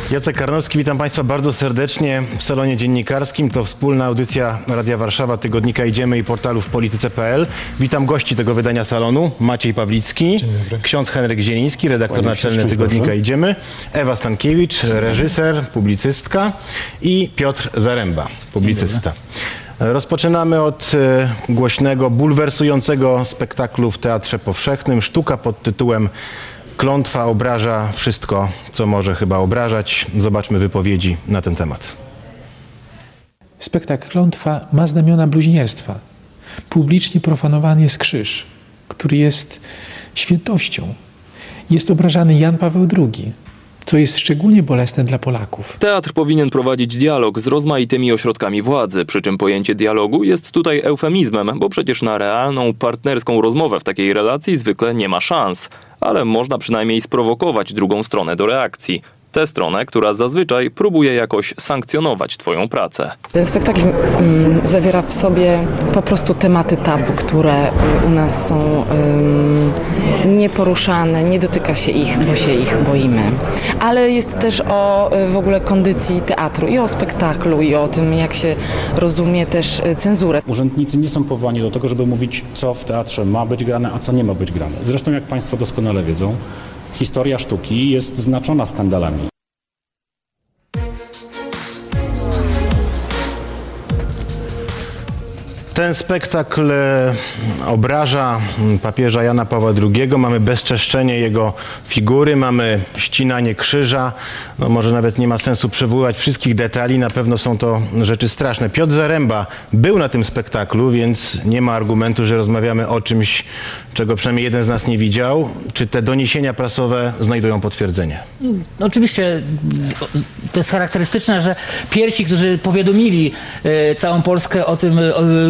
Jacek Karnowski, witam Państwa bardzo serdecznie w salonie dziennikarskim. To wspólna audycja Radia Warszawa, tygodnika Idziemy i portalu wpolityce.pl. Witam gości tego wydania salonu. Maciej Pawlicki, ksiądz Henryk Zieliński, redaktor naczelny tygodnika Idziemy, Ewa Stankiewicz, reżyser, publicystka i Piotr Zaręba, publicysta. Rozpoczynamy od głośnego, bulwersującego spektaklu w Teatrze Powszechnym. Sztuka pod tytułem Klątwa obraża wszystko, co może chyba obrażać. Zobaczmy wypowiedzi na ten temat. Spektakl Klątwa ma znamiona bluźnierstwa. Publicznie profanowany jest krzyż, który jest świętością. Jest obrażany Jan Paweł II, co jest szczególnie bolesne dla Polaków. Teatr powinien prowadzić dialog z rozmaitymi ośrodkami władzy, przy czym pojęcie dialogu jest tutaj eufemizmem, bo przecież na realną, partnerską rozmowę w takiej relacji zwykle nie ma szans. Ale można przynajmniej sprowokować drugą stronę do reakcji. Tę stronę, która zazwyczaj próbuje jakoś sankcjonować twoją pracę. Ten spektakl zawiera w sobie po prostu tematy tabu, które u nas są nieporuszane, nie dotyka się ich, bo się ich boimy. Ale jest też o w ogóle kondycji teatru i o spektaklu i o tym, jak się rozumie też cenzurę. Urzędnicy nie są powołani do tego, żeby mówić, co w teatrze ma być grane, a co nie ma być grane. Zresztą, jak Państwo doskonale wiedzą, historia sztuki jest znaczona skandalami. Ten spektakl obraża papieża Jana Pawła II. Mamy bezczeszczenie jego figury, mamy ścinanie krzyża. No może nawet nie ma sensu przywoływać wszystkich detali, na pewno są to rzeczy straszne. Piotr Zaręba był na tym spektaklu, więc nie ma argumentu, że rozmawiamy o czymś, czego przynajmniej jeden z nas nie widział. Czy te doniesienia prasowe znajdują potwierdzenie? Oczywiście to jest charakterystyczne, że pierwsi, którzy powiadomili całą Polskę o tym,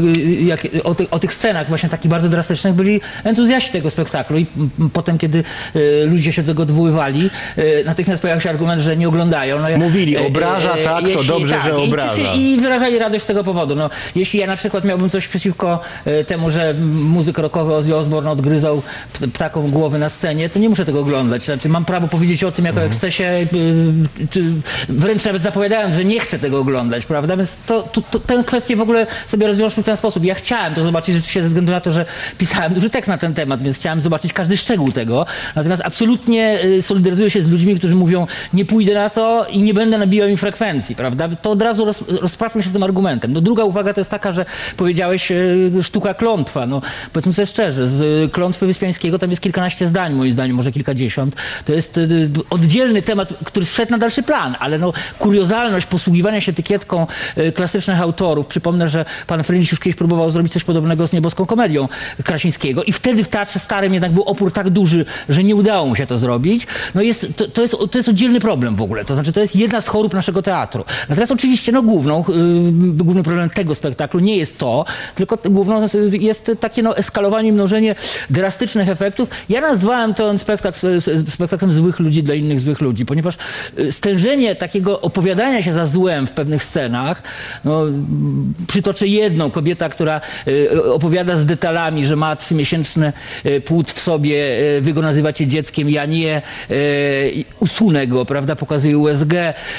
o tych scenach właśnie takich bardzo drastycznych, byli entuzjaści tego spektaklu i potem, kiedy ludzie się do tego odwoływali, natychmiast pojawił się argument, że nie oglądają. No, Mówili, obraża, tak, to dobrze, że obraża. I wyrażali radość z tego powodu. No, jeśli ja na przykład miałbym coś przeciwko temu, że muzyk rockowy Ozzy Osbourne odgryzał ptakom głowy na scenie, to nie muszę tego oglądać. Znaczy, mam prawo powiedzieć o tym jako ekscesie, czy wręcz nawet zapowiadając, że nie chcę tego oglądać, prawda? Więc tę kwestię w ogóle sobie rozwiążmy w ten sposób. Ja chciałem to zobaczyć rzeczywiście ze względu na to, że pisałem duży tekst na ten temat, więc chciałem zobaczyć każdy szczegół tego. Natomiast absolutnie solidaryzuję się z ludźmi, którzy mówią, nie pójdę na to i nie będę nabijał im frekwencji, prawda? To od razu rozprawmy się z tym argumentem. No, druga uwaga to jest taka, że powiedziałeś sztuka klątwa. No, powiedzmy sobie szczerze, z Klątwy Wyspiańskiego tam jest kilkanaście zdań, moim zdaniem, może kilkadziesiąt. To jest oddzielny temat, który zszedł na dalszy plan, ale no, kuriozalność posługiwania się etykietką klasycznych autorów. Przypomnę, że pan Frydrich już kiedyś próbował zrobić coś podobnego z Nieboską komedią Krasińskiego i wtedy w Teatrze Starym jednak był opór tak duży, że nie udało mu się to zrobić. No to jest oddzielny problem w ogóle. To znaczy, to jest jedna z chorób naszego teatru. Natomiast oczywiście no, głównym problemem tego spektaklu nie jest to, tylko główną jest takie no, eskalowanie i mnożenie drastycznych efektów. Ja nazwałem ten spektakl spektaklem złych ludzi dla innych złych ludzi, ponieważ stężenie takiego opowiadania się za złem w pewnych scenach, no, przytoczę jedną, kobieta, która opowiada z detalami, że ma 3-miesięczny płód w sobie, wy go nazywacie dzieckiem, ja nie, usunę go, prawda, pokazuje USG.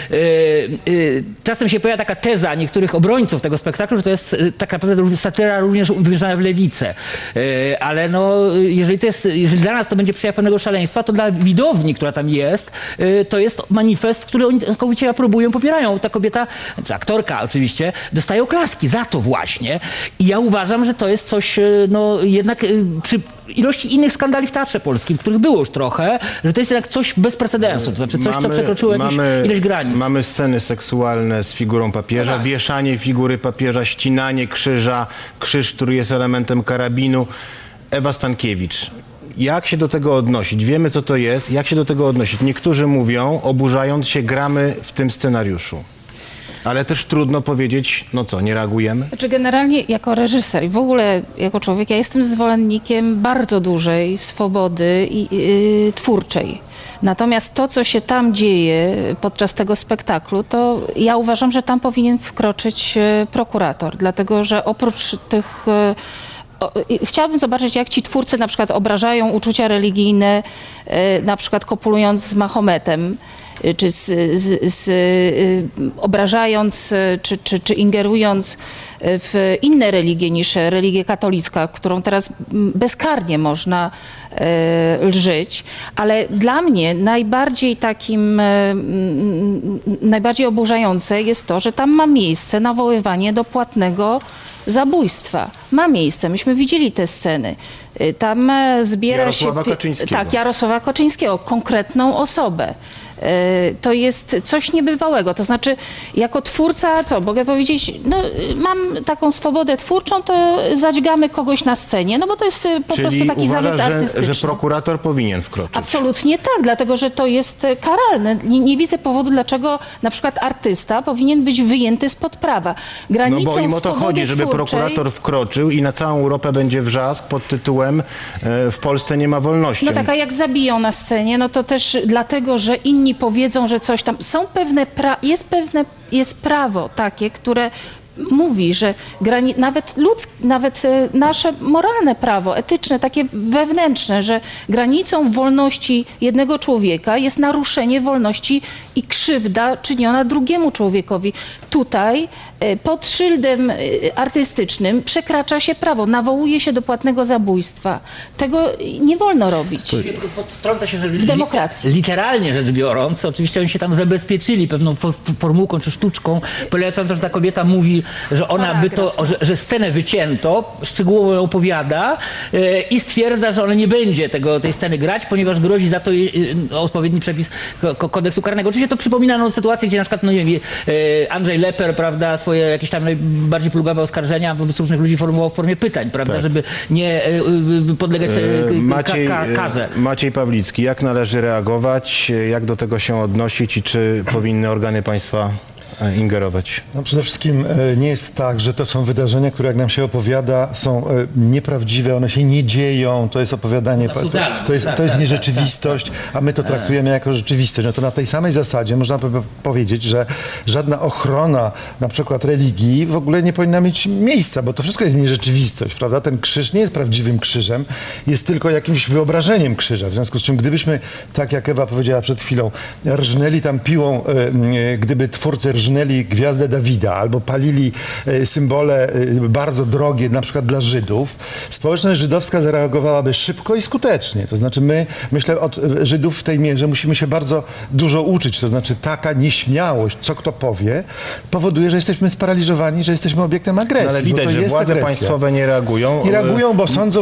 Czasem się pojawia taka teza niektórych obrońców tego spektaklu, że to jest tak naprawdę satyra również wymierzona w lewicę. Ale no, jeżeli dla nas to będzie przejaw pewnego szaleństwa, to dla widowni, która tam jest, to jest manifest, który oni całkowicie aprobują, popierają. Ta kobieta, czy aktorka oczywiście, dostaje oklaski za to właśnie. I ja uważam, że to jest coś, no jednak przy ilości innych skandali w Teatrze Polskim, których było już trochę, że to jest jednak coś bez precedensu, to znaczy coś, co przekroczyło ileś granic. Mamy sceny seksualne z figurą papieża, tak. Wieszanie figury papieża, ścinanie krzyża, krzyż, który jest elementem karabinu. Ewa Stankiewicz, jak się do tego odnosić? Wiemy, co to jest. Jak się do tego odnosić? Niektórzy mówią, oburzając się, gramy w tym scenariuszu. Ale też trudno powiedzieć, no co, nie reagujemy? Znaczy generalnie jako reżyser i w ogóle jako człowiek, ja jestem zwolennikiem bardzo dużej swobody twórczej. Natomiast to, co się tam dzieje podczas tego spektaklu, to ja uważam, że tam powinien wkroczyć prokurator, dlatego że oprócz tych chciałabym zobaczyć, jak ci twórcy na przykład obrażają uczucia religijne, na przykład kopulując z Mahometem. czy obrażając, czy ingerując w inne religie niż religia katolicka, którą teraz bezkarnie można lżyć, ale dla mnie najbardziej oburzające jest to, że tam ma miejsce nawoływanie do płatnego zabójstwa. Ma miejsce. Myśmy widzieli te sceny. Tam zbiera Jarosława się... Kaczyńskiego. Tak, Jarosława Kaczyńskiego, konkretną osobę. To jest coś niebywałego. To znaczy, jako twórca, co, mogę powiedzieć, no, mam taką swobodę twórczą, to zadźgamy kogoś na scenie, no bo to jest po prostu taki zamysł artystyczny. że prokurator powinien wkroczyć. Absolutnie tak, dlatego że to jest karalne. Nie widzę powodu, dlaczego na przykład artysta powinien być wyjęty spod prawa. Granicą No bo im o to swobody chodzi, żeby twórczej... prokurator wkroczył i na całą Europę będzie wrzask pod tytułem w Polsce nie ma wolności. No tak, a jak zabiją na scenie, no to też dlatego, że inni powiedzą, że coś tam... Są pewne... Jest prawo takie, które mówi, że nawet nasze moralne prawo, etyczne, takie wewnętrzne, że granicą wolności jednego człowieka jest naruszenie wolności i krzywda czyniona drugiemu człowiekowi. Tutaj pod szyldem artystycznym przekracza się prawo, nawołuje się do płatnego zabójstwa. Tego nie wolno robić. Tylko wtrąca się, że w demokracji. Literalnie rzecz biorąc, oczywiście oni się tam zabezpieczyli pewną formułką czy sztuczką, polegającą na to, że ta kobieta mówi, że ona że scenę wycięto, szczegółowo ją opowiada i stwierdza, że ona nie będzie tej sceny grać, ponieważ grozi za to odpowiedni przepis kodeksu karnego. Oczywiście to przypomina sytuację, gdzie na przykład Andrzej Leper, prawda, swoje jakieś tam najbardziej plugawe oskarżenia wobec różnych ludzi formułował w formie pytań, prawda, tak, żeby nie podlegać karze. Maciej Pawlicki, jak należy reagować, jak do tego się odnosić i czy powinny organy państwa ingerować? No przede wszystkim nie jest tak, że to są wydarzenia, które jak nam się opowiada, są nieprawdziwe, one się nie dzieją, to jest opowiadanie, to jest nierzeczywistość, a my to traktujemy jako rzeczywistość. No to na tej samej zasadzie można by powiedzieć, że żadna ochrona na przykład religii w ogóle nie powinna mieć miejsca, bo to wszystko jest nierzeczywistość, prawda? Ten krzyż nie jest prawdziwym krzyżem, jest tylko jakimś wyobrażeniem krzyża. W związku z czym gdybyśmy, tak jak Ewa powiedziała przed chwilą, rżnęli tam piłą, gdyby twórcy rżnęli gwiazdę Dawida albo palili symbole bardzo drogie, na przykład dla Żydów, społeczność żydowska zareagowałaby szybko i skutecznie. To znaczy myślę, od Żydów w tej mierze musimy się bardzo dużo uczyć. To znaczy taka nieśmiałość, co kto powie, powoduje, że jesteśmy sparaliżowani, że jesteśmy obiektem agresji. No ale widać, że władze państwowe nie reagują. Nie reagują,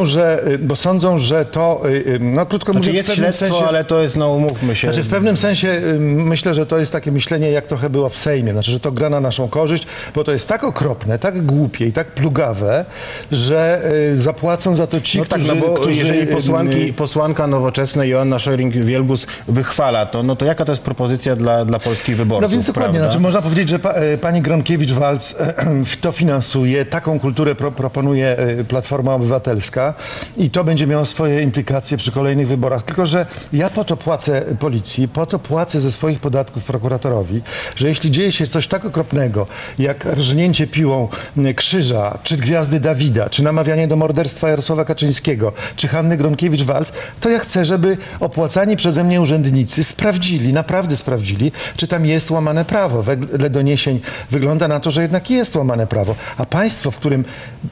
bo sądzą, że to, no krótko mówiąc, jest śledztwo, ale to jest, no umówmy się. Znaczy w pewnym sensie myślę, że to jest takie myślenie, jak trochę było w Sejmie. Znaczy, że to gra na naszą korzyść, bo to jest tak okropne, tak głupie i tak plugawe, że zapłacą za to ci, którzy... Jeżeli posłanka Nowoczesnej Joanna Scheuring-Wielgus wychwala to, no to jaka to jest propozycja dla polskich wyborców? No więc dokładnie, znaczy można powiedzieć, że pani Gronkiewicz-Waltz to finansuje, taką kulturę proponuje Platforma Obywatelska i to będzie miało swoje implikacje przy kolejnych wyborach. Tylko że ja po to płacę policji, po to płacę ze swoich podatków prokuratorowi, że jeśli dzieje się coś tak okropnego, jak rżnięcie piłą krzyża, czy gwiazdy Dawida, czy namawianie do morderstwa Jarosława Kaczyńskiego, czy Hanny Gronkiewicz-Waltz, to ja chcę, żeby opłacani przeze mnie urzędnicy naprawdę sprawdzili, czy tam jest łamane prawo. Wedle doniesień wygląda na to, że jednak jest łamane prawo. A państwo, w którym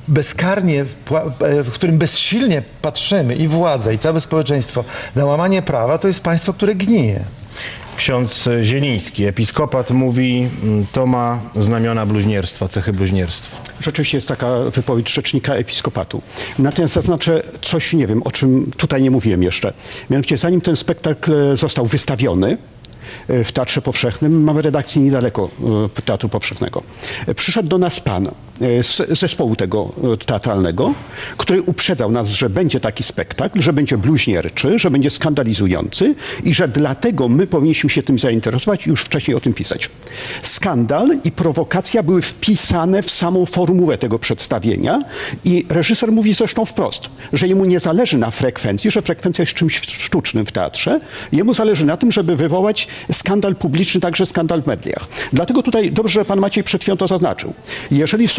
bezsilnie patrzymy i władza, i całe społeczeństwo na łamanie prawa, to jest państwo, które gnije. Ksiądz Zieliński, episkopat, mówi, to ma znamiona bluźnierstwa, cechy bluźnierstwa. Rzeczywiście jest taka wypowiedź rzecznika episkopatu. Natomiast zaznaczę coś, nie wiem, o czym tutaj nie mówiłem jeszcze. Mianowicie, zanim ten spektakl został wystawiony w Teatrze Powszechnym, mamy redakcję niedaleko Teatru Powszechnego. Przyszedł do nas pan z zespołu tego teatralnego, który uprzedzał nas, że będzie taki spektakl, że będzie bluźnierczy, że będzie skandalizujący i że dlatego my powinniśmy się tym zainteresować i już wcześniej o tym pisać. Skandal i prowokacja były wpisane w samą formułę tego przedstawienia i reżyser mówi zresztą wprost, że jemu nie zależy na frekwencji, że frekwencja jest czymś sztucznym w teatrze. Jemu zależy na tym, żeby wywołać skandal publiczny, także skandal w mediach. Dlatego tutaj dobrze, że pan Maciej przed chwilą to zaznaczył. Jeżeli są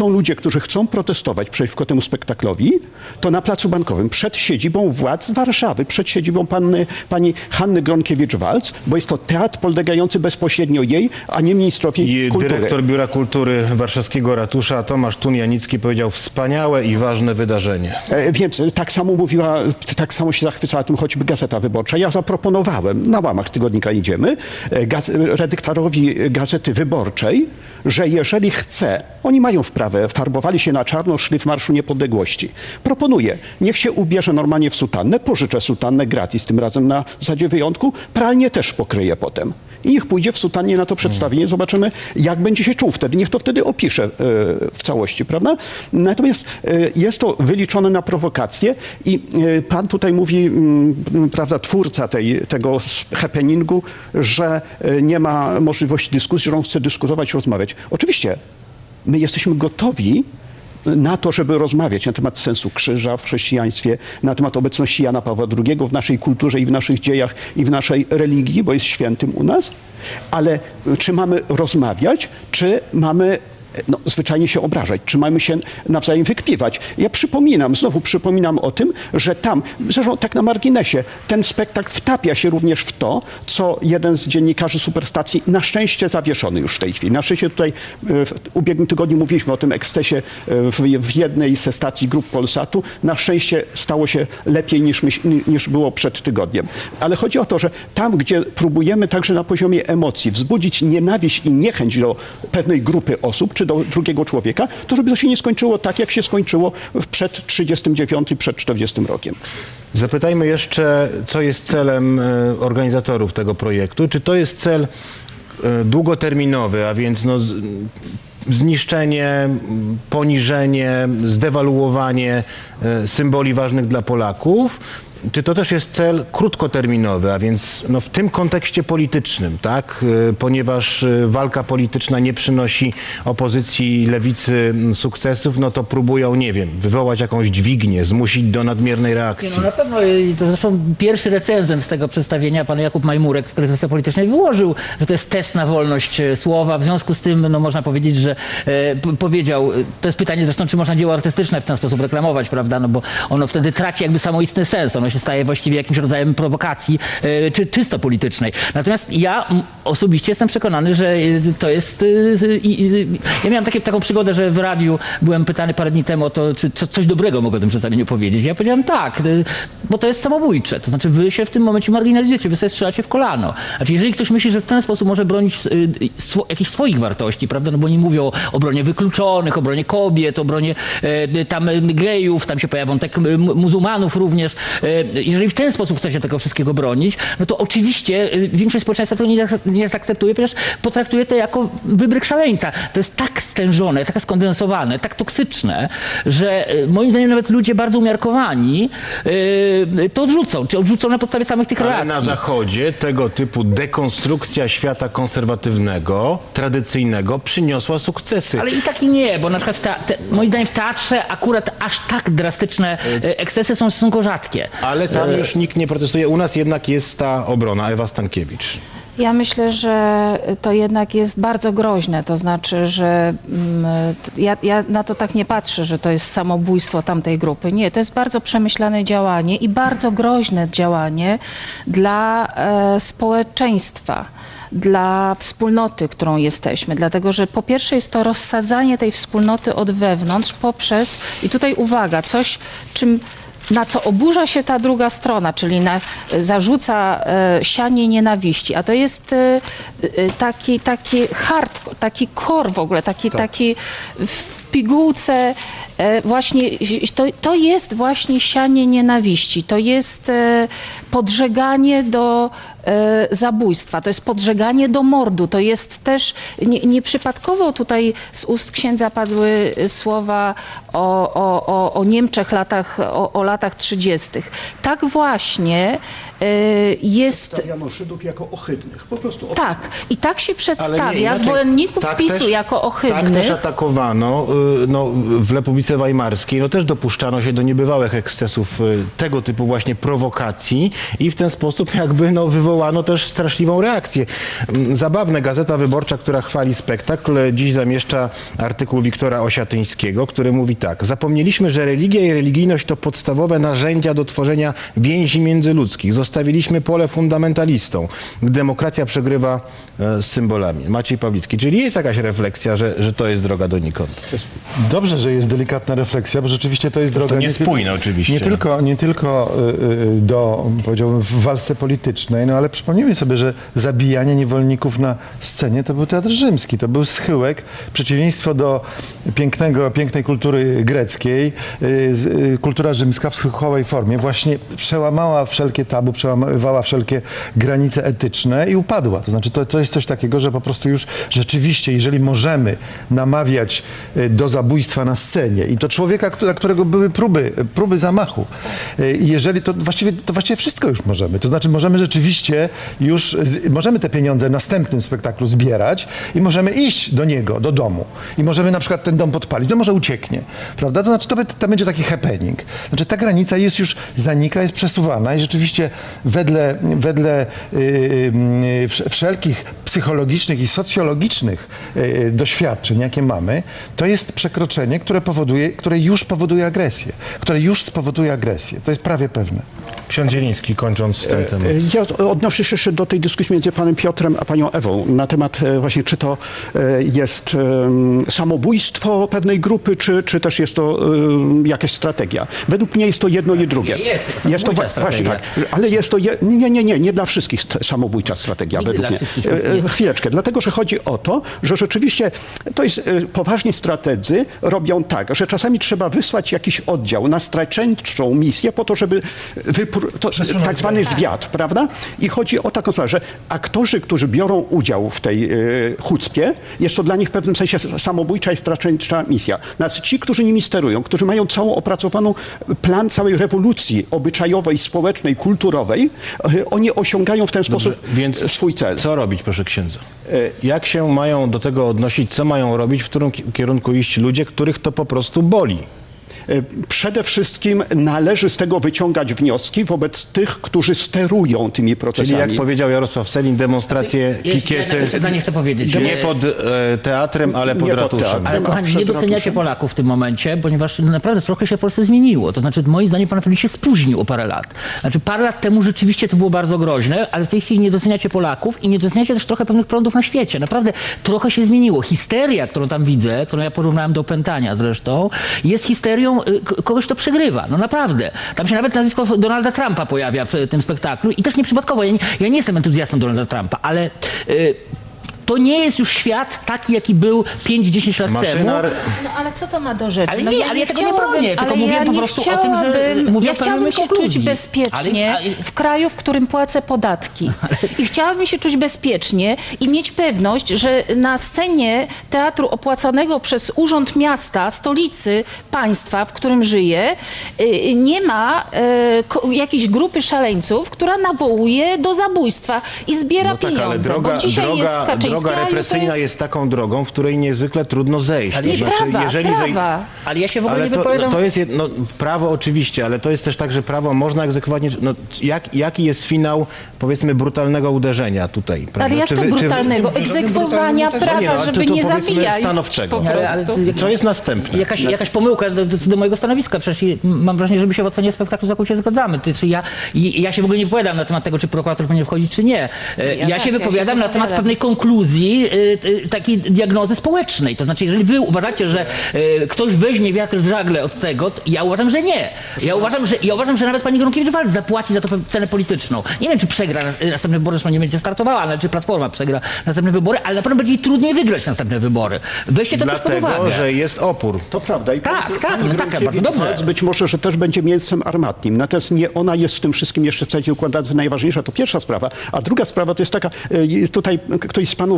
są ludzie, którzy chcą protestować przeciwko temu spektaklowi, to na Placu Bankowym przed siedzibą władz Warszawy, przed siedzibą pani Hanny Gronkiewicz-Waltz, bo jest to teatr podlegający bezpośrednio jej, a nie ministrowi kultury. Dyrektor Biura Kultury Warszawskiego Ratusza Tomasz Tun-Janicki powiedział: wspaniałe i ważne wydarzenie. Więc tak samo się zachwycała tym choćby Gazeta Wyborcza. Ja zaproponowałem na łamach tygodnika Idziemy redaktorowi Gazety Wyborczej, że jeżeli chce, oni mają wprawę, farbowali się na czarno, szli w Marszu Niepodległości. Proponuję, niech się ubierze normalnie w sutannę, pożyczę sutannę gratis, tym razem na zasadzie wyjątku, pralnię też pokryję potem. I niech pójdzie w sutannie na to przedstawienie, zobaczymy, jak będzie się czuł wtedy. Niech to wtedy opisze w całości, prawda? Natomiast jest to wyliczone na prowokację i pan tutaj mówi, prawda, twórca tego happeningu, że nie ma możliwości dyskusji, że on chce dyskutować, rozmawiać. Oczywiście, my jesteśmy gotowi na to, żeby rozmawiać na temat sensu krzyża w chrześcijaństwie, na temat obecności Jana Pawła II w naszej kulturze i w naszych dziejach i w naszej religii, bo jest świętym u nas, ale czy mamy rozmawiać, czy mamy zwyczajnie się obrażać, czy mamy się nawzajem wykpiwać. Ja znowu przypominam o tym, że tam, zresztą tak na marginesie, ten spektakl wtapia się również w to, co jeden z dziennikarzy Superstacji, na szczęście zawieszony już w tej chwili. Na szczęście tutaj w ubiegłym tygodniu mówiliśmy o tym ekscesie w jednej ze stacji grup Polsatu. Na szczęście stało się lepiej niż było przed tygodniem. Ale chodzi o to, że tam, gdzie próbujemy także na poziomie emocji wzbudzić nienawiść i niechęć do pewnej grupy osób, czy do drugiego człowieka, to żeby to się nie skończyło tak, jak się skończyło przed 39, przed 40 rokiem. Zapytajmy jeszcze, co jest celem organizatorów tego projektu. Czy to jest cel długoterminowy, a więc zniszczenie, poniżenie, zdewaluowanie symboli ważnych dla Polaków? Czy to też jest cel krótkoterminowy, a więc w tym kontekście politycznym, tak? Ponieważ walka polityczna nie przynosi opozycji lewicy sukcesów, to próbują, nie wiem, wywołać jakąś dźwignię, zmusić do nadmiernej reakcji. Na pewno, to zresztą pierwszy recenzent tego przedstawienia, pan Jakub Majmurek w Krytyce Politycznej wyłożył, że to jest test na wolność słowa. W związku z tym, można powiedzieć, że powiedział, to jest pytanie zresztą, czy można dzieło artystyczne w ten sposób reklamować, prawda? Bo ono wtedy traci jakby samoistny sens. Ono się staje właściwie jakimś rodzajem prowokacji, czy czysto politycznej. Natomiast ja osobiście jestem przekonany, że to jest... Ja miałem taką przygodę, że w radiu byłem pytany parę dni temu o to, czy coś dobrego mogę o tym przedstawieniu powiedzieć. Ja powiedziałem tak, bo to jest samobójcze. To znaczy wy się w tym momencie marginalizujecie, wy sobie strzelacie w kolano. Znaczy jeżeli ktoś myśli, że w ten sposób może bronić jakichś swoich wartości, prawda, bo oni mówią o obronie wykluczonych, obronie kobiet, obronie tam gejów, tam się pojawia wątek muzułmanów również. Jeżeli w ten sposób chce się tego wszystkiego bronić, to oczywiście większość społeczeństwa tego nie zaakceptuje, ponieważ potraktuje to jako wybryk szaleńca. To jest tak stężone, tak skondensowane, tak toksyczne, że moim zdaniem nawet ludzie bardzo umiarkowani to odrzucą, czy odrzucą na podstawie samych tych reakcji. Ale na Zachodzie tego typu dekonstrukcja świata konserwatywnego, tradycyjnego przyniosła sukcesy. Ale i tak i nie, bo na przykład moim zdaniem w teatrze akurat aż tak drastyczne ekscesy są stosunkowo rzadkie. Ale tam już nikt nie protestuje. U nas jednak jest ta obrona. Ewa Stankiewicz. Ja myślę, że to jednak jest bardzo groźne. To znaczy, że ja na to tak nie patrzę, że to jest samobójstwo tamtej grupy. Nie, to jest bardzo przemyślane działanie i bardzo groźne działanie dla społeczeństwa, dla wspólnoty, którą jesteśmy. Dlatego, że po pierwsze jest to rozsadzanie tej wspólnoty od wewnątrz poprzez, i tutaj uwaga, coś, na co oburza się ta druga strona, czyli zarzuca sianie nienawiści. A to jest taki hardcore, taki core w ogóle, taki w pigułce właśnie, to jest właśnie sianie nienawiści. To jest podżeganie do zabójstwa, to jest podżeganie do mordu, to jest też, nieprzypadkowo tutaj z ust księdza padły słowa o Niemczech o latach 30. Tak właśnie jest... Przedstawiano Żydów jako ohydnych, po prostu ohydnych. Tak, i tak się przedstawia zwolenników PiS-u jako ohydnych. Tak też atakowano w Republice Weimarskiej, też dopuszczano się do niebywałych ekscesów tego typu właśnie prowokacji i w ten sposób jakby wywołano wywołano też straszliwą reakcję. Zabawne, Gazeta Wyborcza, która chwali spektakl, dziś zamieszcza artykuł Wiktora Osiatyńskiego, który mówi tak: zapomnieliśmy, że religia i religijność to podstawowe narzędzia do tworzenia więzi międzyludzkich. Zostawiliśmy pole fundamentalistom. Demokracja przegrywa z symbolami. Maciej Pawlicki, czyli jest jakaś refleksja, że to jest droga donikąd. Dobrze, że jest delikatna refleksja, bo rzeczywiście to jest droga... To niespójne oczywiście. Nie tylko do, powiedziałbym, w walce politycznej, no ale przypomnijmy sobie, że zabijanie niewolników na scenie to był teatr rzymski, to był schyłek, przeciwieństwo do pięknej kultury greckiej. Kultura rzymska w schyłkowej formie właśnie przełamała wszelkie tabu, przełamywała wszelkie granice etyczne i upadła. To znaczy to jest coś takiego, że po prostu już rzeczywiście, jeżeli możemy namawiać do zabójstwa na scenie i to człowieka, na którego były próby zamachu, i jeżeli to właściwie wszystko już możemy. To znaczy możemy rzeczywiście już, możemy te pieniądze w następnym spektaklu zbierać i możemy iść do niego, do domu i możemy na przykład ten dom podpalić, to może ucieknie, prawda? To znaczy to będzie taki happening. Znaczy ta granica już zanika, jest przesuwana i rzeczywiście wedle wszelkich psychologicznych i socjologicznych doświadczeń, jakie mamy, to jest przekroczenie, które już powoduje agresję. Które już spowoduje agresję. To jest prawie pewne. Ksiądz Zieliński, kończąc ten temat. Ja odnoszę się jeszcze do tej dyskusji między panem Piotrem a panią Ewą na temat właśnie, czy to jest samobójstwo pewnej grupy, czy też jest to jakaś strategia. Według mnie jest to jedno i drugie. Jest to właśnie tak, ale jest to nie dla wszystkich samobójcza strategia według mnie. Chwileczkę, dlatego, że chodzi o to, że rzeczywiście to jest poważni strategzy robią tak, że czasami trzeba wysłać jakiś oddział na straceńczą misję po to, żeby tak zwany zwiat, prawda? I chodzi o taką sprawę, że aktorzy, którzy biorą udział w tej chucpie, jest to dla nich w pewnym sensie samobójcza i straceńcza misja. Natomiast ci, którzy nimi sterują, którzy mają całą opracowaną plan całej rewolucji obyczajowej, społecznej, kulturowej, oni osiągają w ten sposób swój cel. Co robić, proszę księdza? Jak się mają do tego odnosić? Co mają robić? W którym kierunku iść ludzie, których to po prostu boli? Przede wszystkim należy z tego wyciągać wnioski wobec tych, którzy sterują tymi procesami. Czyli jak powiedział Jarosław Sellin, demonstracje, pikiety chcę powiedzieć. Nie pod teatrem, ale pod ratuszem. Ale kochani, nie doceniacie Polaków w tym momencie, ponieważ naprawdę trochę się w Polsce zmieniło. To znaczy, moim zdaniem, pan Feliz się spóźnił o parę lat. Znaczy, parę lat temu rzeczywiście to było bardzo groźne, ale w tej chwili nie doceniacie Polaków i nie doceniacie też trochę pewnych prądów na świecie. Naprawdę trochę się zmieniło. Histeria, którą tam widzę, którą ja porównałem do opętania zresztą, jest histerią kogoś, kto przegrywa. No naprawdę. Tam się nawet nazwisko Donalda Trumpa pojawia w tym spektaklu i też nieprzypadkowo. Ja nie jestem entuzjastą Donalda Trumpa, ale to nie jest już świat taki, jaki był 5-10 lat temu. No ale co to ma do rzeczy? Ale no, ale ja tego nie bronię, tylko mówię po prostu o tym, że ja chciałabym się czuć bezpiecznie w kraju, w którym płacę podatki. I chciałabym się czuć bezpiecznie i mieć pewność, że na scenie teatru opłacanego przez Urząd Miasta, stolicy państwa, w którym żyję, nie ma jakiejś grupy szaleńców, która nawołuje do zabójstwa i zbiera pieniądze. Ale bo dzisiaj jest Kaczyński, droga represyjna jest taką drogą, w której niezwykle trudno zejść. Ale prawa. Ale ja się w ogóle nie wypowiadam. To jest prawo oczywiście, ale to jest też tak, że prawo można egzekwować. No, jaki jest finał, powiedzmy, brutalnego uderzenia tutaj? Prawda? Ale jak to brutalnego? Egzekwowania prawa, żeby nie zabijać. Stanowczego. Co jest następne? Jakaś pomyłka do mojego stanowiska. Przecież mam wrażenie, że my się w ocenie spektaklu całkowicie zgadzamy. Ja się w ogóle nie wypowiadam na temat tego, czy prokurator powinien wchodzić, czy nie. Ja się wypowiadam na temat pewnej konkluzji, takiej diagnozy społecznej. To znaczy, jeżeli wy uważacie, że ktoś weźmie wiatr w żagle od tego, to ja uważam, że nie. Ja uważam, że nawet pani Gronkiewicz-Waltz zapłaci za to cenę polityczną. Nie wiem, czy przegra następne wybory, zresztą nie będzie startowała, ale czy Platforma przegra następne wybory, ale na pewno będzie jej trudniej wygrać następne wybory. Weźcie to też pod uwagę. Dlatego, że jest opór. To prawda. I tak, bardzo dobrze. Być może, że też będzie mięsem armatnim. Natomiast nie ona jest w tym wszystkim jeszcze w całej układanki najważniejsza. To pierwsza sprawa. A druga sprawa to jest taka, tutaj ktoś z panów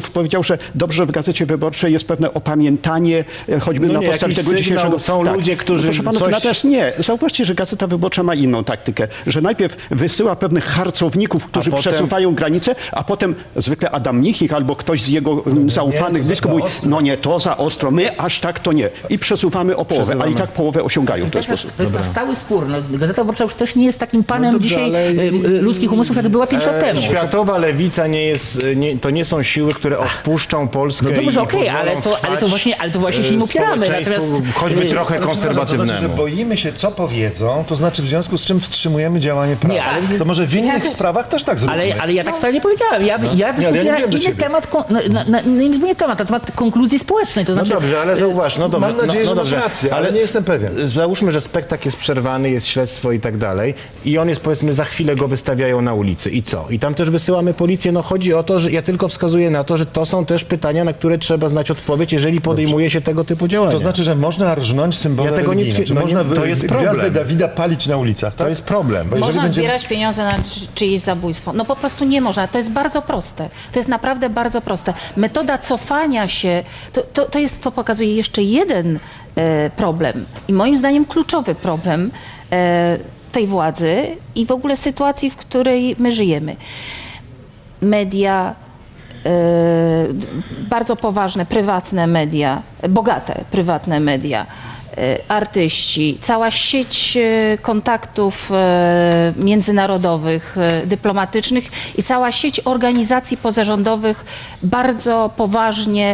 Grzechów powiedział, że dobrze w Gazecie Wyborczej jest pewne opamiętanie, choćby na podstawie tego dzisiejszego... Są ludzie, którzy proszę panów, coś... natomiast nie. Zauważcie, że Gazeta Wyborcza ma inną taktykę, że najpierw wysyła pewnych harcowników, którzy przesuwają granicę, a potem zwykle Adam Michnik albo ktoś z jego zaufanych blisko mówi, no nie, to za ostro, my aż tak to nie. I przesuwamy o połowę, a i tak połowę osiągają w ten sposób. To jest nasz stały spór. No, Gazeta Wyborcza już też nie jest takim panem dzisiaj ludzkich umysłów, jak była 5 lat temu. Światowa lewica nie jest, to nie są siły, które odpuszczą Polskę no dobrze, i okej, ale to właśnie się nim opieramy. Natomiast choćby trochę konserwatywnemu. To znaczy, że boimy się, co powiedzą, to znaczy w związku z czym wstrzymujemy działanie prawa. Nie, ale to może w innych sprawach też tak zrobimy. Ale ja tak wcale nie powiedziałem. Ja dyskutuję inny temat, na temat konkluzji społecznej. To znaczy, no dobrze, ale zauważ, no dobrze. Mam nadzieję, że masz rację, ale nie jestem pewien. Załóżmy, że spektakl jest przerwany, jest śledztwo i tak dalej i on jest, powiedzmy, za chwilę go wystawiają na ulicy. I co? I tam też wysyłamy policję. No chodzi o to, że ja tylko wskazuję na to, że to są też pytania, na które trzeba znać odpowiedź, jeżeli podejmuje się tego typu działania. To znaczy, że można rżnąć symbole religijne. Można to jest gwiazdę Dawida palić na ulicach, tak? To jest problem. Można zbierać pieniądze na czyjeś zabójstwo. No po prostu nie można. To jest bardzo proste. To jest naprawdę bardzo proste. Metoda cofania się, to pokazuje jeszcze jeden problem i moim zdaniem kluczowy problem tej władzy i w ogóle sytuacji, w której my żyjemy. Media, bardzo poważne, prywatne media, bogate prywatne media, artyści, cała sieć kontaktów międzynarodowych, dyplomatycznych i cała sieć organizacji pozarządowych bardzo poważnie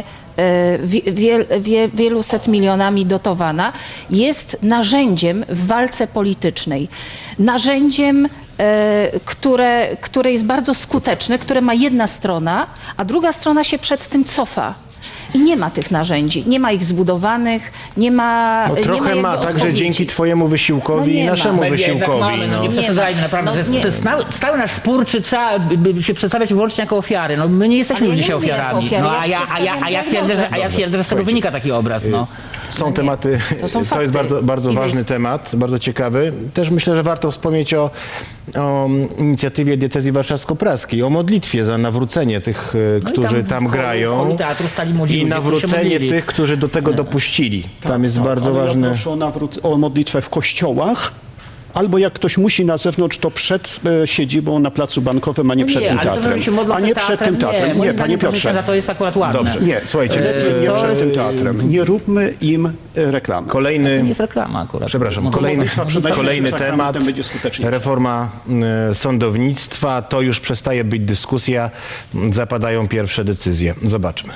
wieluset milionami dotowana, jest narzędziem w walce politycznej. Narzędziem, które jest bardzo skuteczne, które ma jedna strona, a druga strona się przed tym cofa. I nie ma tych narzędzi, nie ma ich zbudowanych, nie ma. No trochę nie ma ma, także odpowiedzi. dzięki twojemu wysiłkowi i naszemu wysiłkowi. Mamy, no nie przesadzajmy, naprawdę. To jest stały nasz spór, czy trzeba by się przedstawiać wyłącznie jako ofiary. No my nie jesteśmy już dzisiaj ofiarami. No, a ja twierdzę, że z tego wynika taki obraz. No. Są tematy, to jest bardzo ważny temat, bardzo ciekawy. Też myślę, że warto wspomnieć o inicjatywie diecezji warszawsko-praskiej, o modlitwie za nawrócenie tych, którzy tam grają i nawrócenie tych, którzy do tego dopuścili. Tam jest bardzo ważne. Ja proszę o modlitwę w kościołach. Albo jak ktoś musi na zewnątrz, to przed siedzibą na Placu Bankowym, a nie przed tym teatrem. A nie przed tym teatrem. Nie, panie Piotrze. To jest akurat ładne. Dobrze. Nie, słuchajcie. Nie przed tym teatrem. Nie róbmy im reklamy. To nie jest reklama akurat. Przepraszam. Kolejny temat. Reforma sądownictwa. To już przestaje być dyskusja. Zapadają pierwsze decyzje. Zobaczmy.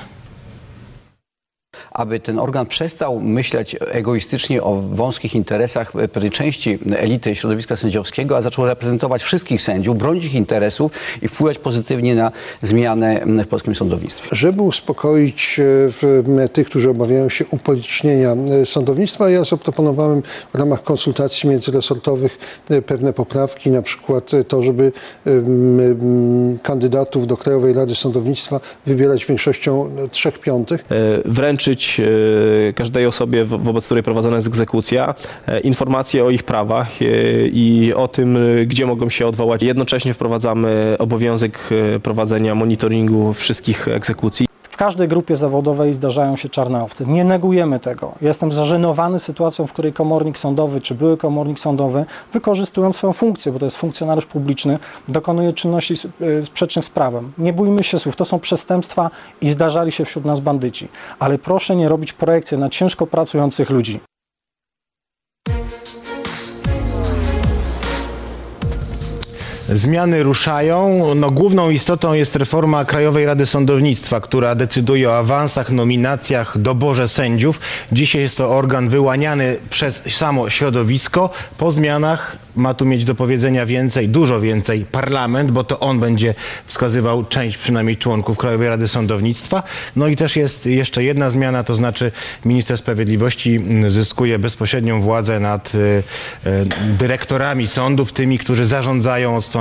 Aby ten organ przestał myśleć egoistycznie o wąskich interesach pewnej części elity środowiska sędziowskiego, a zaczął reprezentować wszystkich sędziów, bronić ich interesów i wpływać pozytywnie na zmianę w polskim sądownictwie. Żeby uspokoić tych, którzy obawiają się upolitycznienia sądownictwa, ja zaproponowałem w ramach konsultacji międzyresortowych pewne poprawki, na przykład to, żeby kandydatów do Krajowej Rady Sądownictwa wybierać większością 3/5. Wręczyć każdej osobie, wobec której prowadzona jest egzekucja, informacje o ich prawach i o tym, gdzie mogą się odwołać. Jednocześnie wprowadzamy obowiązek prowadzenia monitoringu wszystkich egzekucji. W każdej grupie zawodowej zdarzają się czarne owce. Nie negujemy tego. Jestem zażenowany sytuacją, w której komornik sądowy czy były komornik sądowy, wykorzystując swoją funkcję, bo to jest funkcjonariusz publiczny, dokonuje czynności sprzecznych z prawem. Nie bójmy się słów, to są przestępstwa i zdarzali się wśród nas bandyci. Ale proszę nie robić projekcji na ciężko pracujących ludzi. Zmiany ruszają. No, główną istotą jest reforma Krajowej Rady Sądownictwa, która decyduje o awansach, nominacjach, doborze sędziów. Dzisiaj jest to organ wyłaniany przez samo środowisko. Po zmianach ma tu mieć do powiedzenia więcej, dużo więcej parlament, bo to on będzie wskazywał część przynajmniej członków Krajowej Rady Sądownictwa. No i też jest jeszcze jedna zmiana, to znaczy minister sprawiedliwości zyskuje bezpośrednią władzę nad dyrektorami sądów, tymi, którzy zarządzają od strony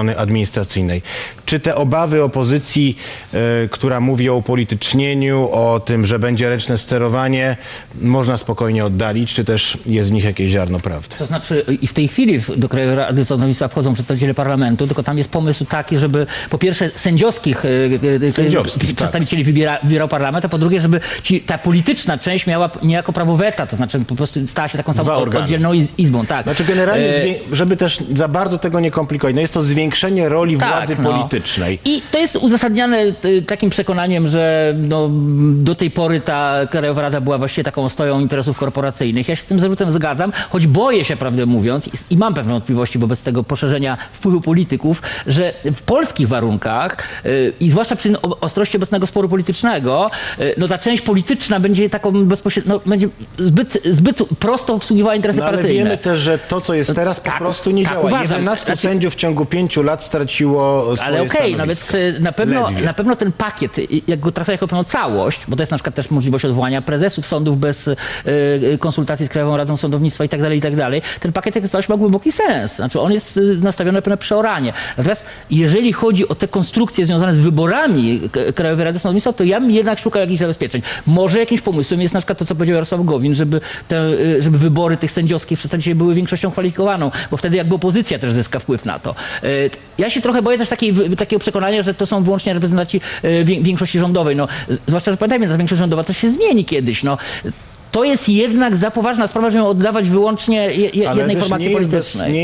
strony administracyjnej. Czy te obawy opozycji, która mówi o upolitycznieniu, o tym, że będzie ręczne sterowanie, można spokojnie oddalić, czy też jest w nich jakieś ziarno prawdy? To znaczy i w tej chwili do Krajowej Rady Sądownictwa wchodzą przedstawiciele parlamentu, tylko tam jest pomysł taki, żeby po pierwsze sędziowskich przedstawicieli wybierał parlament, a po drugie, żeby ta polityczna część miała niejako prawo weta, to znaczy po prostu stała się taką samą oddzielną izbą. Tak. Znaczy generalnie, żeby też za bardzo tego nie komplikować, no jest to zwiększenie roli władzy politycznej. I to jest uzasadniane takim przekonaniem, że do tej pory ta Krajowa Rada była właściwie taką ostoją interesów korporacyjnych. Ja się z tym zarzutem zgadzam, choć boję się, prawdę mówiąc, i mam pewne wątpliwości wobec tego poszerzenia wpływu polityków, że w polskich warunkach i zwłaszcza przy ostrości obecnego sporu politycznego, ta część polityczna będzie taką bezpośrednio, będzie zbyt prosto obsługiwała interesy partyjne. Ale wiemy też, że to, co jest teraz, po prostu nie działa. Uważam. 11 sędziów w ciągu 5 lat straciło swoje stanowisko. Więc na pewno ten pakiet, jak go traktuje jako pewną całość, bo to jest na przykład też możliwość odwołania prezesów sądów bez konsultacji z Krajową Radą Sądownictwa i tak dalej, ten pakiet jak coś ma głęboki sens. Znaczy on jest nastawiony na pewne przeoranie. Natomiast jeżeli chodzi o te konstrukcje związane z wyborami Krajowej Rady Sądownictwa, to ja bym jednak szukał jakichś zabezpieczeń. Może jakimś pomysłem jest na przykład to, co powiedział Jarosław Gowin, żeby wybory tych sędziowskich przedstawicieli były większością kwalifikowaną, bo wtedy jakby opozycja też zyska wpływ na to. Ja się trochę boję też takiego przekonania, że to są wyłącznie reprezentanci większości rządowej. Zwłaszcza, że pamiętajmy, ta większość rządowa to się zmieni kiedyś. To jest jednak za poważna sprawa, żeby ją oddawać wyłącznie jednej formacji politycznej.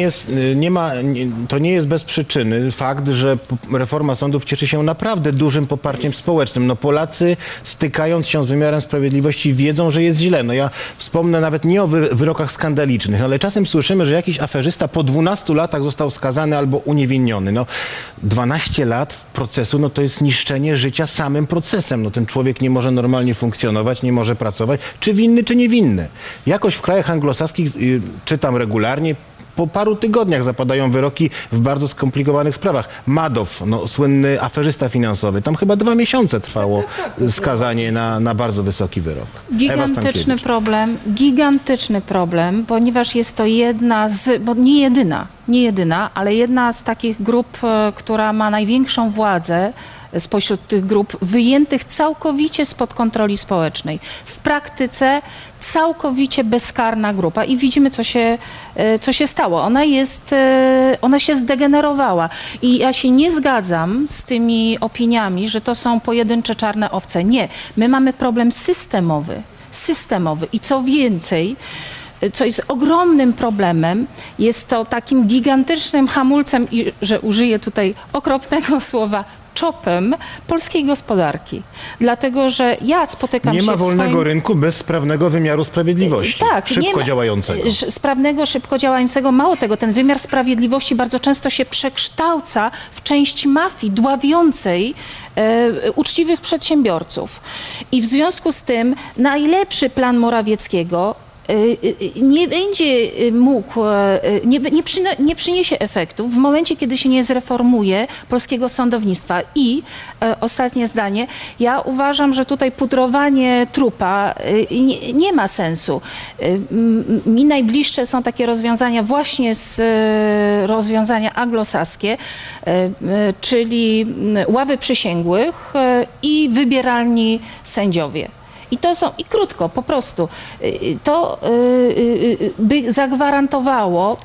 To nie jest bez przyczyny fakt, że reforma sądów cieszy się naprawdę dużym poparciem społecznym. Polacy, stykając się z wymiarem sprawiedliwości, wiedzą, że jest źle. Ja wspomnę nawet nie o wyrokach skandalicznych, ale czasem słyszymy, że jakiś aferzysta po 12 latach został skazany albo uniewinniony. 12 lat procesu, to jest niszczenie życia samym procesem. Ten człowiek nie może normalnie funkcjonować, nie może pracować. Czy winny, czy niewinny. Jakoś w krajach anglosaskich, czytam regularnie, po paru tygodniach zapadają wyroki w bardzo skomplikowanych sprawach. Madoff, słynny aferzysta finansowy, tam chyba 2 miesiące trwało skazanie na bardzo wysoki wyrok. Gigantyczny problem, ponieważ jest to jedna z, bo nie jedyna, ale jedna z takich grup, która ma największą władzę spośród tych grup wyjętych całkowicie spod kontroli społecznej. W praktyce całkowicie bezkarna grupa i widzimy, co się stało. Ona się zdegenerowała i ja się nie zgadzam z tymi opiniami, że to są pojedyncze czarne owce. Nie. My mamy problem systemowy i co więcej, co jest ogromnym problemem, jest to takim gigantycznym hamulcem i, że użyję tutaj okropnego słowa, czopem polskiej gospodarki. Dlatego, że ja spotykam się Nie ma wolnego rynku bez sprawnego wymiaru sprawiedliwości. Tak, szybko działającego. Sprawnego, szybko działającego. Mało tego, ten wymiar sprawiedliwości bardzo często się przekształca w część mafii dławiącej uczciwych przedsiębiorców. I w związku z tym najlepszy plan Morawieckiego nie będzie mógł, nie przyniesie efektów w momencie, kiedy się nie zreformuje polskiego sądownictwa. I ostatnie zdanie, ja uważam, że tutaj pudrowanie trupa nie ma sensu. Mi najbliższe są takie rozwiązania właśnie z rozwiązania anglosaskie, czyli ławy przysięgłych i wybieralni sędziowie. I to są, i krótko, po prostu, to by zagwarantowało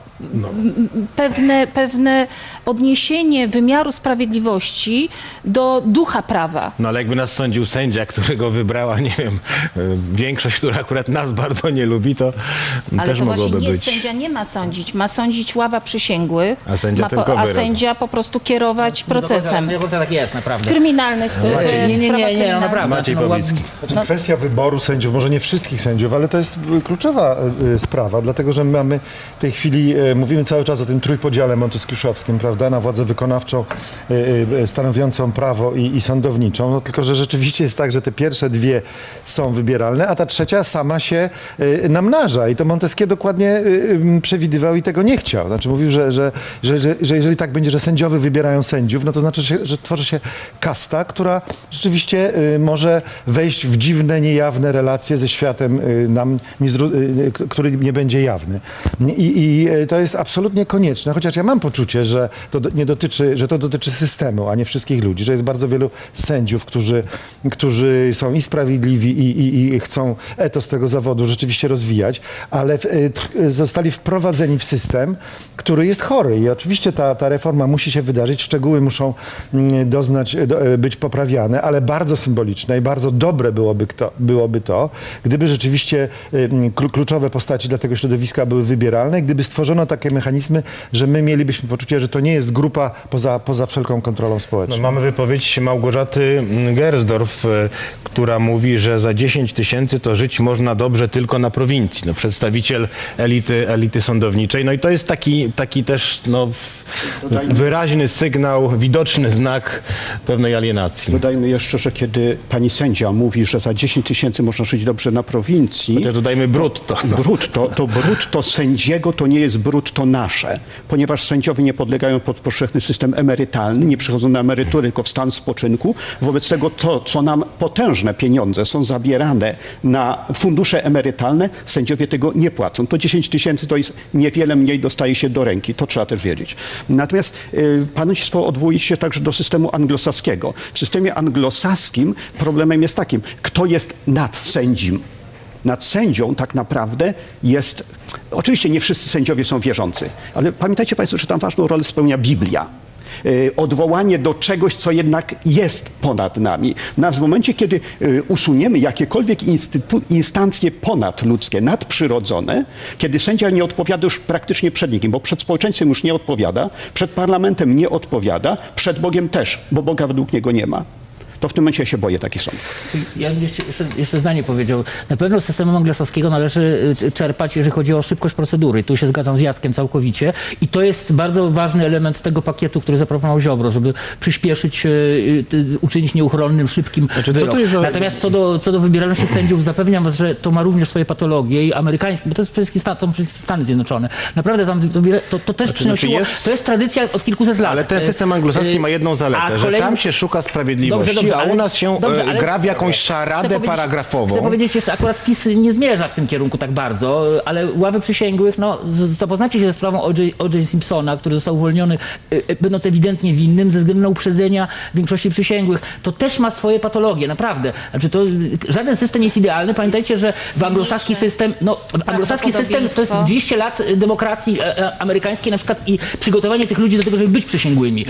pewne odniesienie wymiaru sprawiedliwości do ducha prawa. Ale jakby nas sądził sędzia, którego wybrała, nie wiem, większość, która akurat nas bardzo nie lubi, to ale też to mogłoby właśnie być. Sędzia nie ma sądzić, ma sądzić ława przysięgłych, a sędzia po prostu kierować procesem. Tak jest, naprawdę. W kryminalnych Nie, naprawdę. Maciej Pawlicki. Kwestia wyboru sędziów, może nie wszystkich sędziów, ale to jest kluczowa sprawa, dlatego że mamy w tej chwili, mówimy cały czas o tym trójpodziale monteskiuszowskim, prawda, na władzę wykonawczą, stanowiącą prawo i sądowniczą, tylko że rzeczywiście jest tak, że te pierwsze dwie są wybieralne, a ta trzecia sama się namnaża i to Montesquieu dokładnie przewidywał i tego nie chciał. Znaczy mówił, że jeżeli tak będzie, że sędziowie wybierają sędziów, no to znaczy, że tworzy się kasta, która rzeczywiście może wejść w dziwne, niejawne relacje ze światem, który nie będzie jawny. I to jest absolutnie konieczne, chociaż ja mam poczucie, że to dotyczy systemu, a nie wszystkich ludzi, że jest bardzo wielu sędziów, którzy są i sprawiedliwi i chcą etos tego zawodu rzeczywiście rozwijać, ale zostali wprowadzeni w system, który jest chory i oczywiście ta reforma musi się wydarzyć, szczegóły muszą być poprawiane, ale bardzo symboliczne i bardzo dobre byłoby to, gdyby rzeczywiście kluczowe postaci dla tego środowiska były wybieralne i gdyby stworzono takie mechanizmy, że my mielibyśmy poczucie, że to nie jest grupa poza wszelką kontrolą społeczną. No, mamy wypowiedź Małgorzaty Gersdorf, która mówi, że za 10 000 to żyć można dobrze tylko na prowincji. No, przedstawiciel elity sądowniczej. No i to jest taki też wyraźny sygnał, widoczny znak pewnej alienacji. Dodajmy jeszcze, że kiedy pani sędzia mówi, że za 10 000 można żyć dobrze na prowincji... Chociaż dodajmy brutto. To brutto sędziego to nie jest brutto nasze, ponieważ sędziowie nie podlegają pod powszechny system emerytalny, nie przychodzą na emeryturę, tylko w stan spoczynku. Wobec tego to, co nam potężne pieniądze są zabierane na fundusze emerytalne, sędziowie tego nie płacą. To 10 000 to jest niewiele mniej dostaje się do ręki. To trzeba też wiedzieć. Natomiast państwo odwołuje się także do systemu anglosaskiego. W systemie anglosaskim problemem jest takim, kto jest nad sędzim. Nad sędzią tak naprawdę jest... Oczywiście nie wszyscy sędziowie są wierzący, ale pamiętajcie państwo, że tam ważną rolę spełnia Biblia. Odwołanie do czegoś, co jednak jest ponad nami. W momencie, kiedy usuniemy jakiekolwiek instancje ponadludzkie, nadprzyrodzone, kiedy sędzia nie odpowiada już praktycznie przed nikim, bo przed społeczeństwem już nie odpowiada, przed parlamentem nie odpowiada, przed Bogiem też, bo Boga według niego nie ma. To w tym momencie ja się boję takich sądów. Ja bym jeszcze zdanie powiedział. Na pewno z systemu anglosaskiego należy czerpać, jeżeli chodzi o szybkość procedury. Tu się zgadzam z Jackiem całkowicie. I to jest bardzo ważny element tego pakietu, który zaproponował Ziobro, żeby przyspieszyć, uczynić nieuchronnym, szybkim wyrok. Natomiast co do wybieralności sędziów, zapewniam was, że to ma również swoje patologie i amerykańskie, bo to jest przede wszystkim Stany Zjednoczone. Naprawdę tam to też przynosiło... To jest tradycja od kilkuset lat. Ale ten system anglosaski ma jedną zaletę, że tam się szuka sprawiedliwości. A u nas się gra w jakąś szaradę paragrafową. Chcę powiedzieć, że akurat PiS nie zmierza w tym kierunku tak bardzo, ale ławy przysięgłych, zapoznacie się ze sprawą O.J. Simpsona, który został uwolniony, będąc ewidentnie winnym ze względu na uprzedzenia większości przysięgłych. To też ma swoje patologie, naprawdę. Znaczy żaden system nie jest idealny. Pamiętajcie, że w anglosaski system, anglosaski system to jest 200 lat demokracji amerykańskiej na przykład i przygotowanie tych ludzi do tego, żeby być przysięgłymi.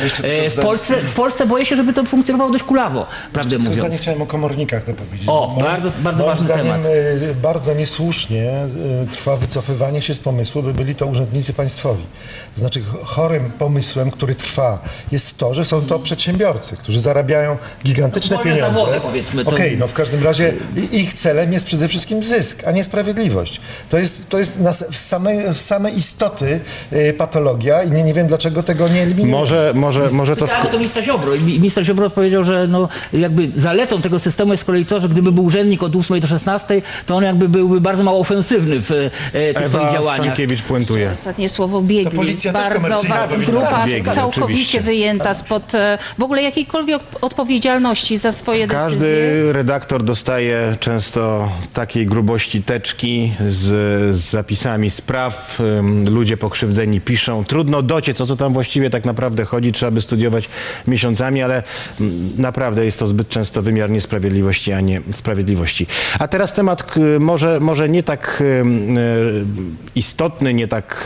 W Polsce boję się, żeby to funkcjonowało dość kulawo. Prawdę mówiąc. Zdanie chciałem o komornikach to powiedzieć. Bardzo ważny temat. Bardzo niesłusznie trwa wycofywanie się z pomysłu, by byli to urzędnicy państwowi. To znaczy chorym pomysłem, który trwa, jest to, że są to przedsiębiorcy, którzy zarabiają gigantyczne pieniądze. Zawody, powiedzmy. W każdym razie ich celem jest przede wszystkim zysk, a nie sprawiedliwość. To jest w samej istoty patologia i nie wiem, dlaczego tego nie eliminujemy. Może to... To ministra Ziobro. I minister Ziobro odpowiedział, że jakby zaletą tego systemu jest z kolei to, że gdyby był urzędnik od 8 do 16, to on jakby byłby bardzo mało ofensywny w tych swoich działaniach. Stankiewicz puentuje. Ostatnie słowo biegli. Bardzo grupa całkowicie wyjęta spod w ogóle jakiejkolwiek odpowiedzialności za swoje decyzje. Każdy redaktor dostaje często takiej grubości teczki z zapisami spraw. Ludzie pokrzywdzeni piszą. Trudno dociec, o co tam właściwie tak naprawdę chodzi. Trzeba by studiować miesiącami, ale naprawdę jest to zbyt często wymiar niesprawiedliwości, a nie sprawiedliwości. A teraz temat może nie tak istotny, nie tak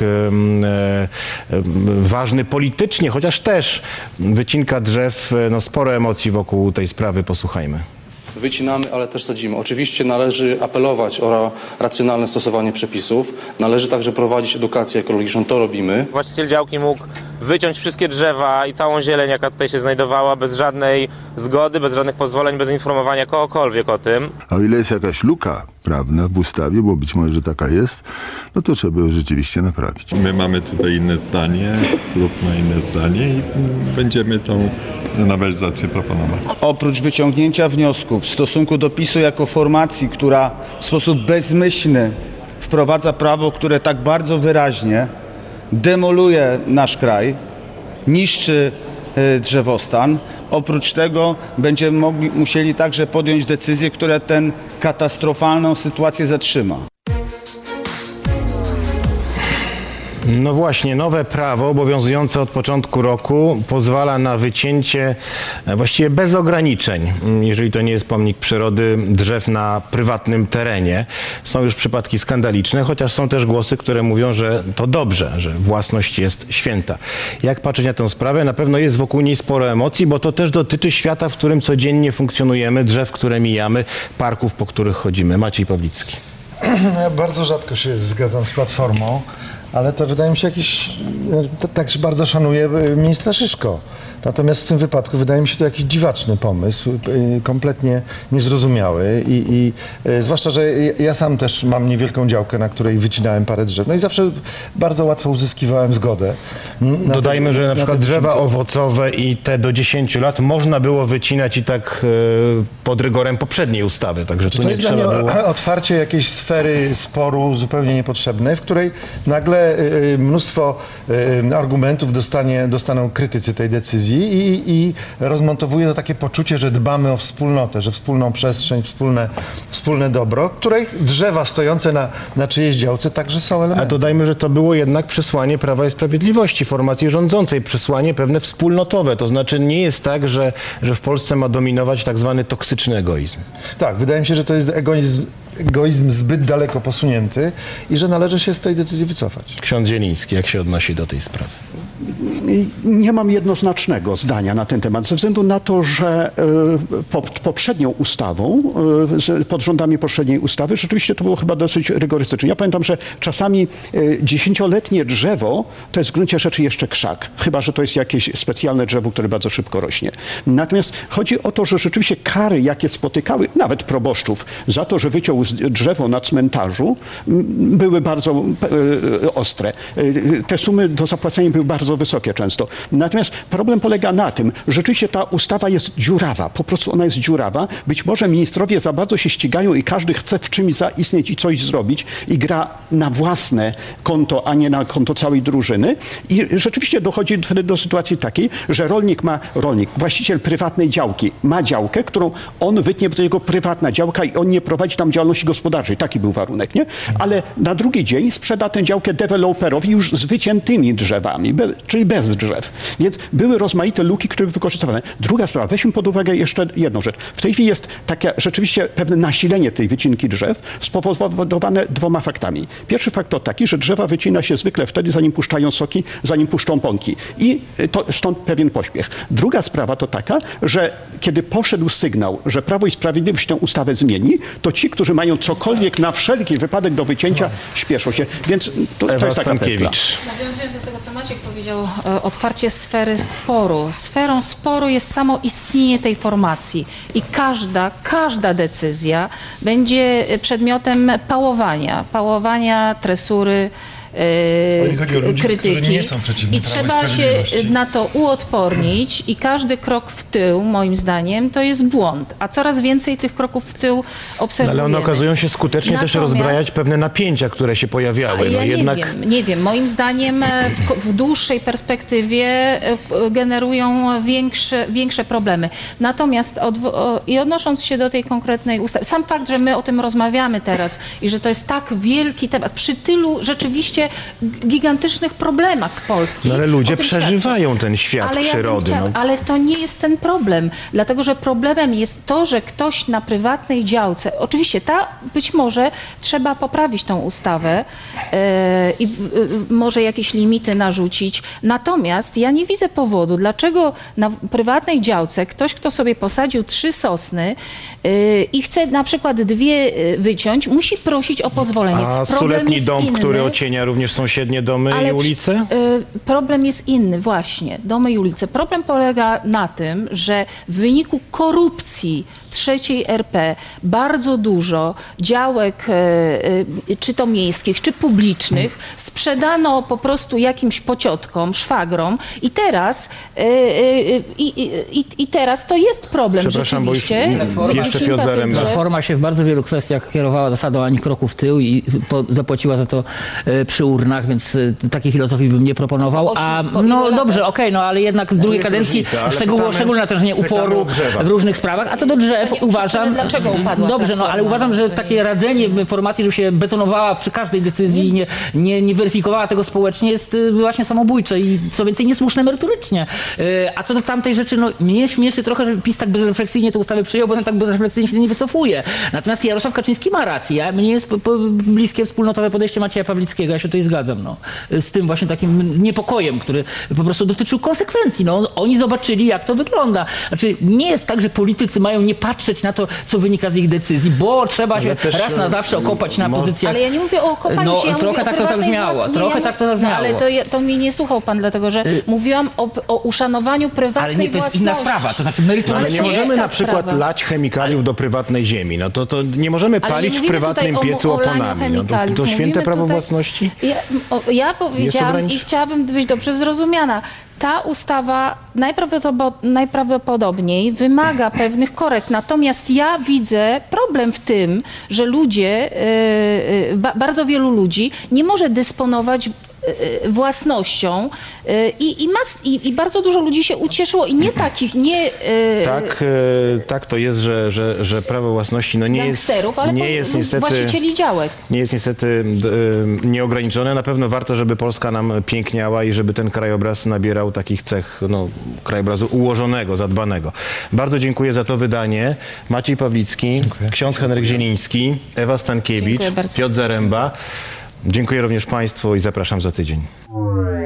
ważny politycznie, chociaż też wycinka drzew, sporo emocji wokół tej sprawy. Posłuchajmy. Wycinamy, ale też sadzimy. Oczywiście należy apelować o racjonalne stosowanie przepisów. Należy także prowadzić edukację ekologiczną. To robimy. Właściciel działki mógł wyciąć wszystkie drzewa i całą zieleń, jaka tutaj się znajdowała, bez żadnej zgody, bez żadnych pozwoleń, bez informowania kogokolwiek o tym. A o ile jest jakaś luka prawna w ustawie, bo być może, że taka jest, no to trzeba ją rzeczywiście naprawić. My mamy tutaj inne zdanie, klub ma inne zdanie i będziemy tą nowelizację proponować. Oprócz wyciągnięcia wniosków w stosunku do PiS-u jako formacji, która w sposób bezmyślny wprowadza prawo, które tak bardzo wyraźnie demoluje nasz kraj, niszczy drzewostan. Oprócz tego będziemy musieli także podjąć decyzję, która tę katastrofalną sytuację zatrzyma. No właśnie, nowe prawo obowiązujące od początku roku pozwala na wycięcie właściwie bez ograniczeń, jeżeli to nie jest pomnik przyrody, drzew na prywatnym terenie. Są już przypadki skandaliczne, chociaż są też głosy, które mówią, że to dobrze, że własność jest święta. Jak patrzeć na tę sprawę? Na pewno jest wokół niej sporo emocji, bo to też dotyczy świata, w którym codziennie funkcjonujemy, drzew, które mijamy, parków, po których chodzimy. Maciej Pawlicki. Ja bardzo rzadko się zgadzam z Platformą, ale to wydaje mi się tak bardzo szanuję ministra Szyszko. Natomiast w tym wypadku wydaje mi się to jakiś dziwaczny pomysł, kompletnie niezrozumiały i zwłaszcza, że ja sam też mam niewielką działkę, na której wycinałem parę drzew. No i zawsze bardzo łatwo uzyskiwałem zgodę. Dodajmy, że na przykład drzewa owocowe i te do 10 lat można było wycinać i tak pod rygorem poprzedniej ustawy, także tu nie trzeba było... Otwarcie jakiejś sfery sporu zupełnie niepotrzebnej, w której nagle mnóstwo argumentów dostaną krytycy tej decyzji i rozmontowuje to takie poczucie, że dbamy o wspólnotę, że wspólną przestrzeń, wspólne dobro, której drzewa stojące na czyjejś działce także są elementem. A dodajmy, że to było jednak przesłanie Prawa i Sprawiedliwości, formacji rządzącej, przesłanie pewne wspólnotowe. To znaczy nie jest tak, że w Polsce ma dominować tak zwany toksyczny egoizm. Tak, wydaje mi się, że to jest egoizm zbyt daleko posunięty i że należy się z tej decyzji wycofać. Ksiądz Zieliński, jak się odnosi do tej sprawy? Nie mam jednoznacznego zdania na ten temat, ze względu na to, że pod poprzednią ustawą, pod rządami poprzedniej ustawy, rzeczywiście to było chyba dosyć rygorystyczne. Ja pamiętam, że czasami 10-letnie drzewo to jest w gruncie rzeczy jeszcze krzak, chyba że to jest jakieś specjalne drzewo, które bardzo szybko rośnie. Natomiast chodzi o to, że rzeczywiście kary, jakie spotykały nawet proboszczów za to, że wyciął drzewo na cmentarzu, były bardzo ostre. Te sumy do zapłacenia były bardzo wysokie często. Natomiast problem polega na tym, że rzeczywiście ta ustawa jest dziurawa. Po prostu ona jest dziurawa. Być może ministrowie za bardzo się ścigają i każdy chce w czymś zaistnieć i coś zrobić i gra na własne konto, a nie na konto całej drużyny. I rzeczywiście dochodzi wtedy do sytuacji takiej, że właściciel prywatnej działki ma działkę, którą on wytnie, bo to jego prywatna działka i on nie prowadzi tam działalności gospodarczej. Taki był warunek, nie? Ale na drugi dzień sprzeda tę działkę deweloperowi już z wyciętymi drzewami, czyli bez drzew. Więc były rozmaite luki, które były wykorzystywane. Druga sprawa, weźmy pod uwagę jeszcze jedną rzecz. W tej chwili jest takie rzeczywiście pewne nasilenie tej wycinki drzew spowodowane dwoma faktami. Pierwszy fakt to taki, że drzewa wycina się zwykle wtedy, zanim puszczają soki, zanim puszczą pąki. I to stąd pewien pośpiech. Druga sprawa to taka, że kiedy poszedł sygnał, że Prawo i Sprawiedliwość tę ustawę zmieni, to ci, którzy mają cokolwiek na wszelki wypadek do wycięcia, śpieszą się. Więc to jest taka pętla. Nawiązując do tego, co Maciek powiedział, otwarcie sfery sporu. Sferą sporu jest samo istnienie tej formacji i każda decyzja będzie przedmiotem pałowania, tresury, chodzi o ludzi, krytyki. którzy nie są przeciwni I trzeba się na to uodpornić i każdy krok w tył, moim zdaniem, to jest błąd. A coraz więcej tych kroków w tył obserwujemy. Ale one okazują się skutecznie też rozbrajać pewne napięcia, które się pojawiały. Ja nie wiem. Moim zdaniem w dłuższej perspektywie generują większe problemy. Natomiast odnosząc się do tej konkretnej ustawy, sam fakt, że my o tym rozmawiamy teraz i że to jest tak wielki temat, przy tylu rzeczywiście gigantycznych problemach w Polsce. No ale ludzie przeżywają ten świat przyrody. Ale to nie jest ten problem, dlatego że problemem jest to, że ktoś na prywatnej działce, oczywiście być może trzeba poprawić tą ustawę i może jakieś limity narzucić, natomiast ja nie widzę powodu, dlaczego na prywatnej działce ktoś, kto sobie posadził 3 sosny i chce na przykład 2 wyciąć, musi prosić o pozwolenie. A 100-letni dom, który ocienia również sąsiednie domy i ulice? Problem jest inny, właśnie. Domy i ulice. Problem polega na tym, że w wyniku korupcji III RP bardzo dużo działek, czy to miejskich, czy publicznych, sprzedano po prostu jakimś pociotkom, szwagrom i teraz to jest problem. Przepraszam, bo już jeszcze Piotr Platforma się w bardzo wielu kwestiach kierowała zasadą ani kroku w tył i zapłaciła za to przy urnach, więc takiej filozofii bym nie proponował. Dobrze, okej, no ale jednak w drugiej kadencji szczególne natężenie uporu w różnych sprawach. A co do drzew, uważam... Dlaczego upadła Dobrze, no ale uważam, że takie radzenie w formacji, żeby się betonowała przy każdej decyzji i nie weryfikowała tego społecznie, jest właśnie samobójcze i co więcej niesłuszne merytorycznie. A co do tamtej rzeczy, no mnie śmieszy trochę, że PiS tak bezrefleksyjnie tę ustawę przyjął, bo on tak bezrefleksyjnie się nie wycofuje. Natomiast Jarosław Kaczyński ma rację. Mnie jest bliskie wspólnotowe podejście Macieja Pawlickiego. Ja się tutaj zgadzam. No. Z tym właśnie takim niepokojem, który po prostu dotyczył konsekwencji. No, oni zobaczyli, jak to wygląda. Znaczy, nie jest tak, że politycy mają nie patrzeć na to, co wynika z ich decyzji, bo trzeba się raz na zawsze okopać na pozycjach. Ale ja nie mówię o okopaniu się, ja trochę mówię tak o to zabrzmiało. Trochę tak to zabrzmiało. Ale to mnie nie słuchał pan, dlatego że mówiłam o uszanowaniu prywatnej ale nie, to jest inna sprawa, to znaczy merytorycznie. Ale nie możemy na przykład lać chemikaliów do prywatnej ziemi. No to nie możemy palić w prywatnym piecu oponami. No, to święte prawo własności? Ja powiedziałam i chciałabym być dobrze zrozumiana. Ta ustawa najprawdopodobniej wymaga pewnych korekt. Natomiast ja widzę problem w tym, że ludzie, bardzo wielu ludzi nie może dysponować własnością i bardzo dużo ludzi się ucieszyło i nie takich, nie... Tak to jest, że prawo własności no nie jest niestety właścicieli działek. Nie jest niestety nieograniczone. Na pewno warto, żeby Polska nam piękniała i żeby ten krajobraz nabierał takich cech krajobrazu ułożonego, zadbanego. Bardzo dziękuję za to wydanie. Maciej Pawlicki, ksiądz Henryk Zieliński, Ewa Stankiewicz, Piotr Zaręba. Dziękuję również Państwu i zapraszam za tydzień.